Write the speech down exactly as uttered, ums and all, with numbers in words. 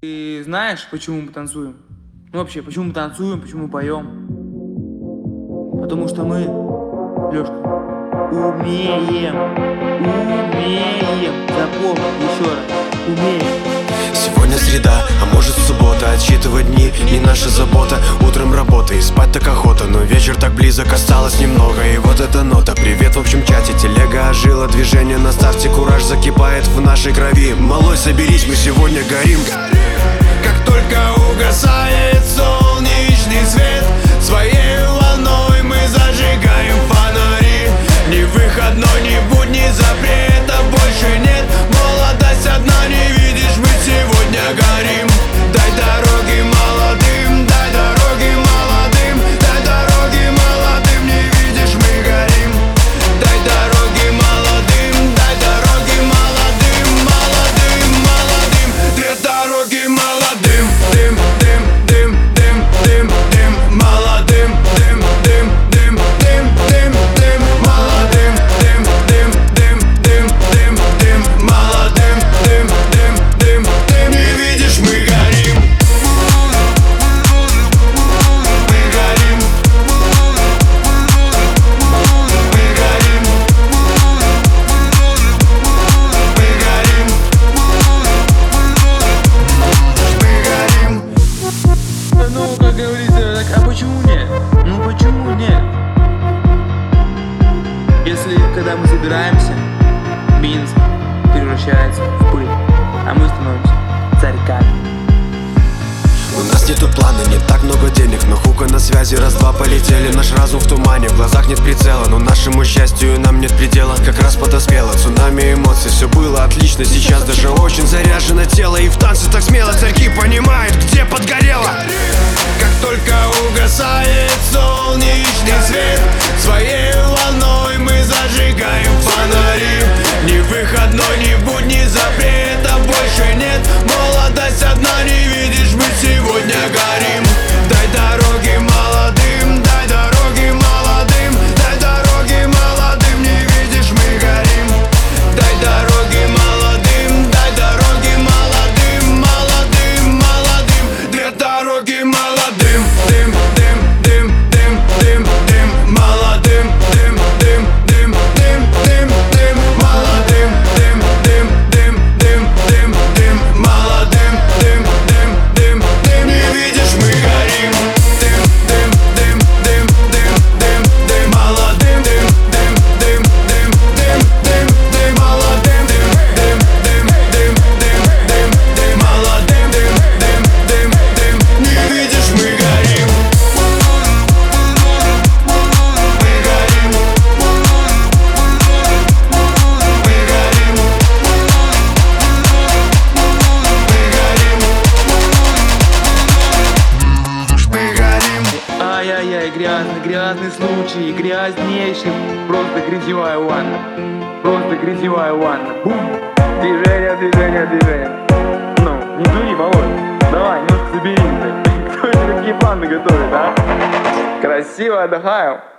Ты знаешь, почему мы танцуем? Ну вообще, почему мы танцуем, почему мы поем? Потому что мы, Лёшка, умеем, умеем. Запомни еще раз, умеем. Сегодня среда, а может суббота. Отсчитывать дни не наша забота. Утром работа и спать так охота, но вечер так близок, осталось немного. И вот эта нота, привет в общем чате. Телега ожила, движение на старте. Кураж закипает в нашей крови. Малой, соберись, мы сегодня горим. Как только угасает солнечный свет, своей волной мы зажигаем фонари. Ни выходной, ни будни, запрета больше нет. Молодость одна, не видишь, мы сегодня горим. Дай дороги молодым, дай дороги молодым, дай дороги молодым, не видишь, мы горим. Дай дороги молодым, дай дороги молодым, молодым, молодым, две дороги молодым. Дым, дым, дым, дым, дым, дым, молодым, дым, дым, дым, дым, дым, дым, молодым, дым, дым, дым, дым, дым, дым, молодым, дым, дым, дым, дым, не видишь, мы горим. Мы горим. Мы горим. Мы горим. Мы горим. Ну, как говорится, так, а почему нет? Ну почему нет? Если, когда мы собираемся, Минск превращается в пыль, а мы становимся царьками. У нас нету плана, не так много денег, но хука на связи, раз-два полетели. Наш разум в тумане, в глазах нет прицела, но нашему счастью нам нет предела. Как раз подоспело цунами эмоций, все было отлично, сейчас даже очень заряжено тело. И в танце так смело царьки понимают, где подгорело. Как только угасает солнечный свет, своей волной мы зажигаем фонари. Ни выходной, ни будни, запрета больше нет. Молодость одна, не видишь, мы сегодня горим. Дай дороги молодым, дай дороги молодым, дай дороги молодым, не видишь, мы горим. Дай дороги молодым, дай дороги молодым, молодым, молодым, две дороги молодым. Дым, дым, дым, дым, дым, дым, молодым, дым, дым, дым, дым, дым, дым, молодым, дым, дым, дым, дым, дым, дым, молодым, дым, дым, дым, дым, не видишь, мы горим. Дым, дым, дым, дым, дым, дым, дым, молодым, дым, дым, дым, дым, дым, дым, дым, молодым, дым, дым, дым, дым, дым, дым, дым, молодым, дым, дым, дым, дым, не видишь, мы горим. Мы горим. Мы горим. Мы горим. Мы горим. Ай-яй-яй, грязный, грязный случай, грязнейший. Просто грязевая ванна, просто грязевая ванна. Бум! Движение, движение, движение. Ну, не дури, Володь. Давай, немножко соберись. Кто это такие планы готовит, а? Красиво отдыхаем.